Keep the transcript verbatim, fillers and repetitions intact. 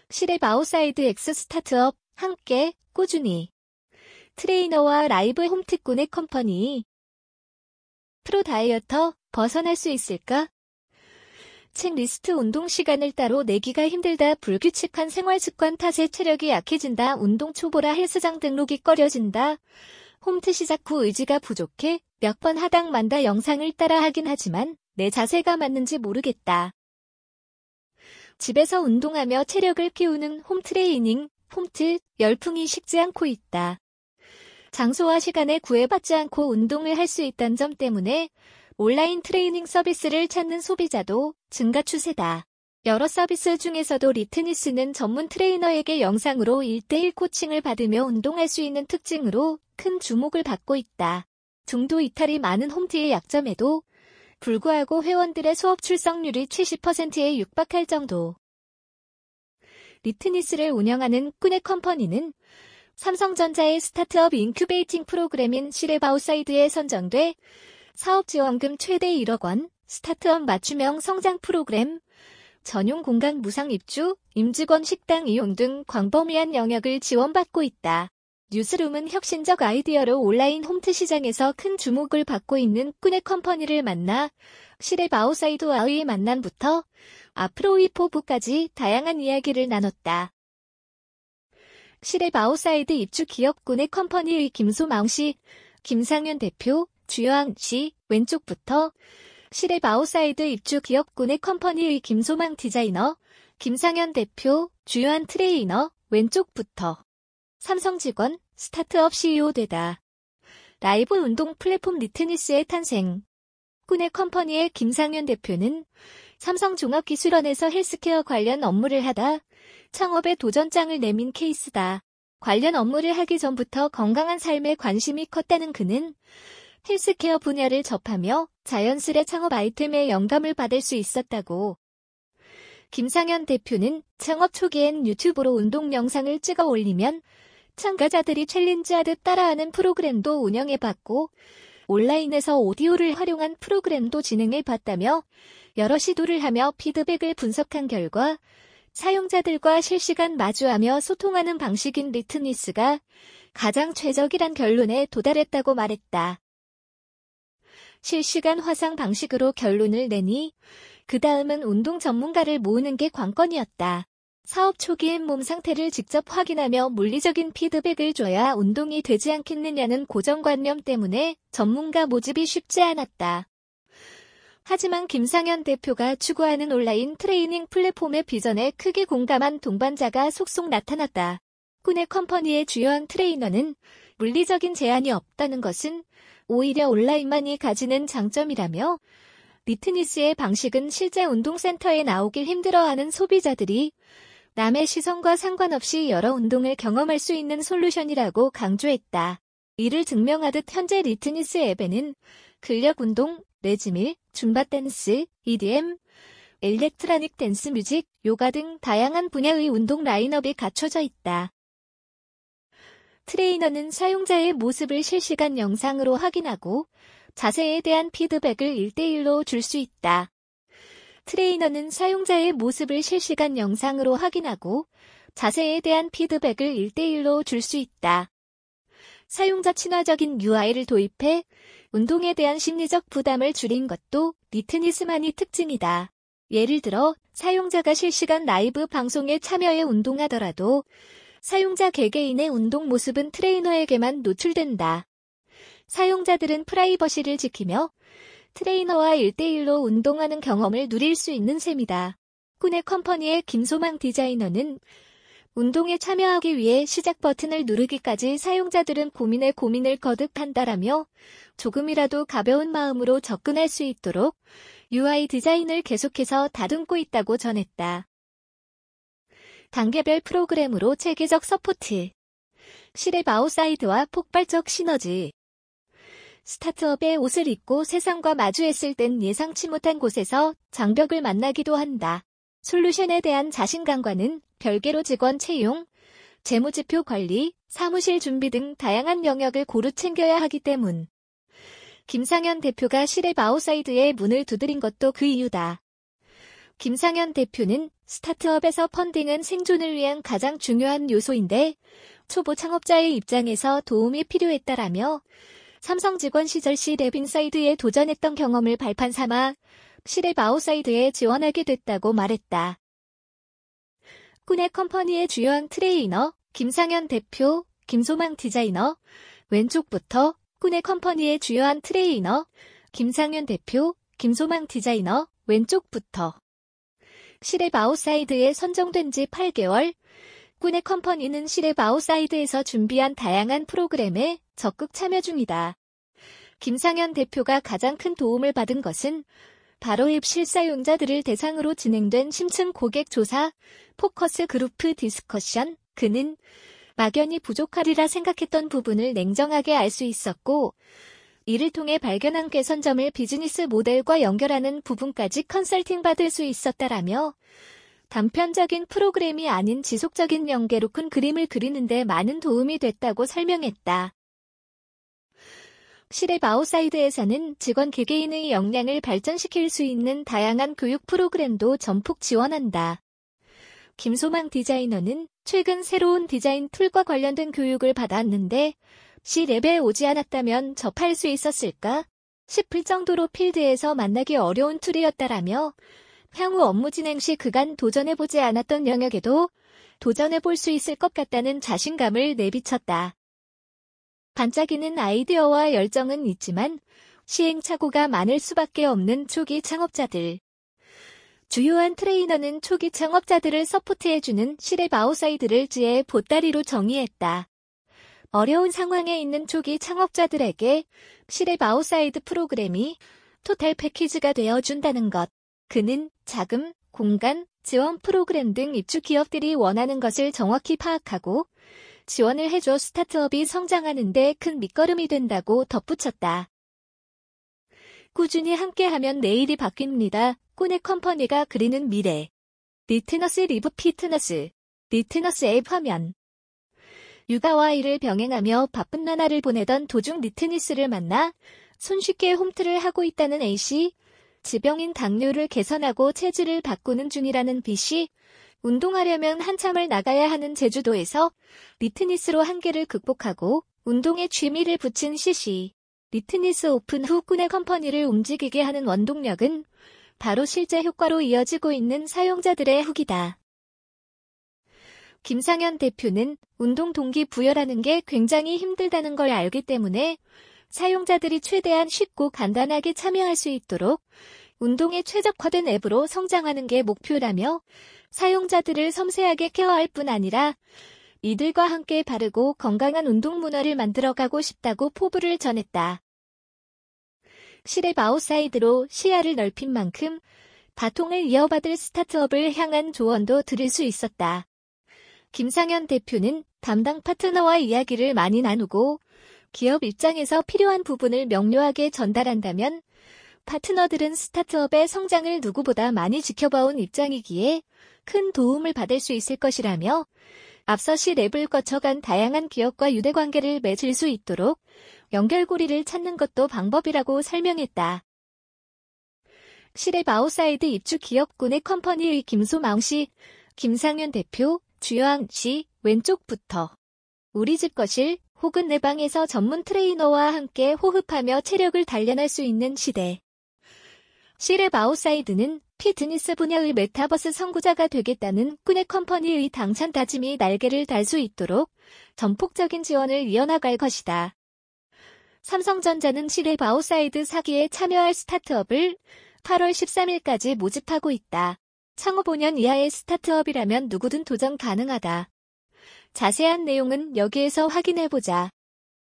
시랩 아웃사이드 X 스타트업, 함께, 꾸준히. 트레이너와 라이브 홈트꾼의 컴퍼니. 프로 다이어터, 벗어날 수 있을까? 체크리스트 운동 시간을 따로 내기가 힘들다. 불규칙한 생활습관 탓에 체력이 약해진다. 운동 초보라 헬스장 등록이 꺼려진다. 홈트 시작 후 의지가 부족해 몇 번 하다 만다. 영상을 따라 하긴 하지만 내 자세가 맞는지 모르겠다. 집에서 운동하며 체력을 키우는 홈트레이닝, 홈트, 열풍이 식지 않고 있다. 장소와 시간에 구애받지 않고 운동을 할 수 있다는 점 때문에 온라인 트레이닝 서비스를 찾는 소비자도 증가 추세다. 여러 서비스 중에서도 리트니스는 전문 트레이너에게 영상으로 일 대일 코칭을 받으며 운동할 수 있는 특징으로 큰 주목을 받고 있다. 중도 이탈이 많은 홈트의 약점에도 불구하고 회원들의 수업 출석률이 칠십 퍼센트에 육박할 정도. 리트니스를 운영하는 꾼의 컴퍼니는 삼성전자의 스타트업 인큐베이팅 프로그램인 시랩 아웃사이드에 선정돼 사업지원금 최대 일억 원, 스타트업 맞춤형 성장 프로그램, 전용 공간 무상 입주, 임직원 식당 이용 등 광범위한 영역을 지원받고 있다. 뉴스룸은 혁신적 아이디어로 온라인 홈트 시장에서 큰 주목을 받고 있는 꾼의 컴퍼니를 만나 시랩 아웃사이드와의 만남부터 앞으로의 포부까지 다양한 이야기를 나눴다. 시랩 아웃사이드 입주 기업 꾼의 컴퍼니의 김소망 씨, 김상현 대표, 주여왕 씨, 왼쪽부터 시랩 아웃사이드 입주 기업 꾼의 컴퍼니의 김소망 디자이너, 김상현 대표, 주요한 트레이너, 왼쪽부터 삼성 직원, 스타트업 씨이오 되다. 라이브 운동 플랫폼 리트니스의 탄생. 꾼의 컴퍼니의 김상현 대표는 삼성종합기술원에서 헬스케어 관련 업무를 하다 창업에 도전장을 내민 케이스다. 관련 업무를 하기 전부터 건강한 삶에 관심이 컸다는 그는 헬스케어 분야를 접하며 자연스레 창업 아이템에 영감을 받을 수 있었다고. 김상현 대표는 창업 초기엔 유튜브로 운동 영상을 찍어 올리면 참가자들이 챌린지하듯 따라하는 프로그램도 운영해봤고 온라인에서 오디오를 활용한 프로그램도 진행해봤다며 여러 시도를 하며 피드백을 분석한 결과 사용자들과 실시간 마주하며 소통하는 방식인 리트니스가 가장 최적이란 결론에 도달했다고 말했다. 실시간 화상 방식으로 결론을 내니 그 다음은 운동 전문가를 모으는 게 관건이었다. 사업 초기엔 몸 상태를 직접 확인하며 물리적인 피드백을 줘야 운동이 되지 않겠느냐는 고정관념 때문에 전문가 모집이 쉽지 않았다. 하지만 김상현 대표가 추구하는 온라인 트레이닝 플랫폼의 비전에 크게 공감한 동반자가 속속 나타났다. 꾼의 컴퍼니의 주요한 트레이너는 물리적인 제한이 없다는 것은 오히려 온라인만이 가지는 장점이라며 리트니스의 방식은 실제 운동센터에 나오길 힘들어하는 소비자들이 남의 시선과 상관없이 여러 운동을 경험할 수 있는 솔루션이라고 강조했다. 이를 증명하듯 현재 리트니스 앱에는 근력 운동, 레지밀, 줌바 댄스, 이디엠, 일렉트로닉 댄스 뮤직, 요가 등 다양한 분야의 운동 라인업이 갖춰져 있다. 트레이너는 사용자의 모습을 실시간 영상으로 확인하고 자세에 대한 피드백을 일 대일로 줄 수 있다. 트레이너는 사용자의 모습을 실시간 영상으로 확인하고 자세에 대한 피드백을 일 대일로 줄 수 있다. 사용자 친화적인 유아이를 도입해 운동에 대한 심리적 부담을 줄인 것도 리트니스만의 특징이다. 예를 들어 사용자가 실시간 라이브 방송에 참여해 운동하더라도 사용자 개개인의 운동 모습은 트레이너에게만 노출된다. 사용자들은 프라이버시를 지키며 트레이너와 일 대일로 운동하는 경험을 누릴 수 있는 셈이다. 꾼의 컴퍼니의 김소망 디자이너는 운동에 참여하기 위해 시작 버튼을 누르기까지 사용자들은 고민에 고민을 거듭한다라며 조금이라도 가벼운 마음으로 접근할 수 있도록 유아이 디자인을 계속해서 다듬고 있다고 전했다. 단계별 프로그램으로 체계적 서포트. 시랩 아웃사이드와 폭발적 시너지. 스타트업의 옷을 입고 세상과 마주했을 땐 예상치 못한 곳에서 장벽을 만나기도 한다. 솔루션에 대한 자신감과는 별개로 직원 채용, 재무지표 관리, 사무실 준비 등 다양한 영역을 고루 챙겨야 하기 때문. 김상현 대표가 시랩 아웃사이드에 문을 두드린 것도 그 이유다. 김상현 대표는 스타트업에서 펀딩은 생존을 위한 가장 중요한 요소인데 초보 창업자의 입장에서 도움이 필요했다라며 삼성 직원 시절 시랩 인사이드에 도전했던 경험을 발판 삼아 시랩 아웃사이드에 지원하게 됐다고 말했다. 꾼의 컴퍼니의 주요한 트레이너 김상현 대표, 김소망 디자이너, 왼쪽부터 꾼의 컴퍼니의 주요한 트레이너 김상현 대표, 김소망 디자이너, 왼쪽부터 시랩 아웃사이드에 선정된 지 팔 개월, 꾼의 컴퍼니는 시랩 아웃사이드에서 준비한 다양한 프로그램에 적극 참여 중이다. 김상현 대표가 가장 큰 도움을 받은 것은 바로 앱 실사용자들을 대상으로 진행된 심층 고객 조사, 포커스 그룹 디스커션, 그는 막연히 부족하리라 생각했던 부분을 냉정하게 알 수 있었고, 이를 통해 발견한 개선점을 비즈니스 모델과 연결하는 부분까지 컨설팅 받을 수 있었다라며 단편적인 프로그램이 아닌 지속적인 연계로 큰 그림을 그리는 데 많은 도움이 됐다고 설명했다. 시랩 아웃사이드에서는 직원 개개인의 역량을 발전시킬 수 있는 다양한 교육 프로그램도 전폭 지원한다. 김소망 디자이너는 최근 새로운 디자인 툴과 관련된 교육을 받았는데 시랩에 오지 않았다면 접할 수 있었을까 싶을 정도로 필드에서 만나기 어려운 툴이었다라며 향후 업무 진행 시 그간 도전해보지 않았던 영역에도 도전해볼 수 있을 것 같다는 자신감을 내비쳤다. 반짝이는 아이디어와 열정은 있지만 시행착오가 많을 수밖에 없는 초기 창업자들. 주요한 트레이너는 초기 창업자들을 서포트해주는 시랩 아웃사이드를 지혜의 보따리로 정의했다. 어려운 상황에 있는 초기 창업자들에게 시랩 아웃사이드 프로그램이 토탈 패키지가 되어준다는 것. 그는 자금, 공간, 지원 프로그램 등 입주 기업들이 원하는 것을 정확히 파악하고 지원을 해줘 스타트업이 성장하는 데 큰 밑거름이 된다고 덧붙였다. 꾸준히 함께하면 내일이 바뀝니다. 꾼의 컴퍼니가 그리는 미래. 리트너스 리브 피트너스. 리트너스 앱 화면. 육아와 일을 병행하며 바쁜 나날을 보내던 도중 리트니스를 만나 손쉽게 홈트를 하고 있다는 A씨. 지병인 당뇨를 개선하고 체질을 바꾸는 중이라는 B씨. 운동하려면 한참을 나가야 하는 제주도에서 리트니스로 한계를 극복하고 운동에 취미를 붙인 C씨. 리트니스 오픈 후 꾼의 컴퍼니를 움직이게 하는 원동력은 바로 실제 효과로 이어지고 있는 사용자들의 후기다. 김상현 대표는 운동 동기 부여라는 게 굉장히 힘들다는 걸 알기 때문에 사용자들이 최대한 쉽고 간단하게 참여할 수 있도록 운동에 최적화된 앱으로 성장하는 게 목표라며 사용자들을 섬세하게 케어할 뿐 아니라 이들과 함께 바르고 건강한 운동 문화를 만들어가고 싶다고 포부를 전했다. 시랩 아웃사이드로 시야를 넓힌 만큼 바통을 이어받을 스타트업을 향한 조언도 들을 수 있었다. 김상현 대표는 담당 파트너와 이야기를 많이 나누고 기업 입장에서 필요한 부분을 명료하게 전달한다면 파트너들은 스타트업의 성장을 누구보다 많이 지켜봐온 입장이기에 큰 도움을 받을 수 있을 것이라며 앞서 시랩을 거쳐간 다양한 기업과 유대관계를 맺을 수 있도록 연결고리를 찾는 것도 방법이라고 설명했다. 시랩 아웃사이드 입주 기업군의 컴퍼니의 김소망 씨, 김상현 대표, 주요한 씨, 왼쪽부터 우리 집 거실 혹은 내 방에서 전문 트레이너와 함께 호흡하며 체력을 단련할 수 있는 시대. 시랩 아웃사이드는 피트니스 분야의 메타버스 선구자가 되겠다는 꾼의 컴퍼니의 당찬 다짐이 날개를 달 수 있도록 전폭적인 지원을 이어나갈 것이다. 삼성전자는 시랩 아웃사이드 사기에 참여할 스타트업을 팔월 십삼일까지 모집하고 있다. 창업 오 년 이하의 스타트업이라면 누구든 도전 가능하다. 자세한 내용은 여기에서 확인해보자.